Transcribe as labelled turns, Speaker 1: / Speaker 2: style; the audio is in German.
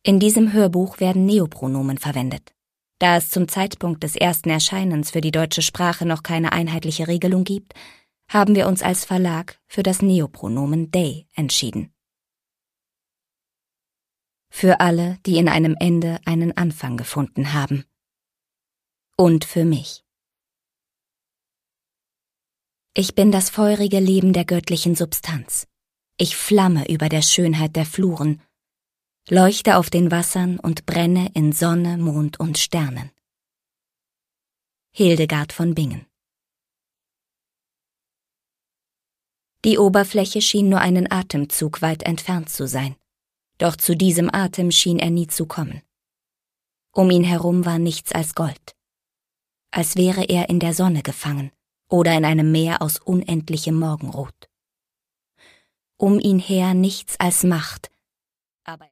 Speaker 1: In diesem Hörbuch werden Neopronomen verwendet. Da es zum Zeitpunkt des ersten Erscheinens für die deutsche Sprache noch keine einheitliche Regelung gibt, haben wir uns als Verlag für das Neopronomen they entschieden. Für alle, die in einem Ende einen Anfang gefunden haben. Und für mich. Ich bin das feurige Leben der göttlichen Substanz. Ich flamme über der Schönheit der Fluren, leuchte auf den Wassern und brenne in Sonne, Mond und Sternen. Hildegard von Bingen. Die Oberfläche schien nur einen Atemzug weit entfernt zu sein, doch zu diesem Atem schien er nie zu kommen. Um ihn herum war nichts als Gold, als wäre er in der Sonne gefangen oder in einem Meer aus unendlichem Morgenrot. Um ihn her nichts als Macht, aber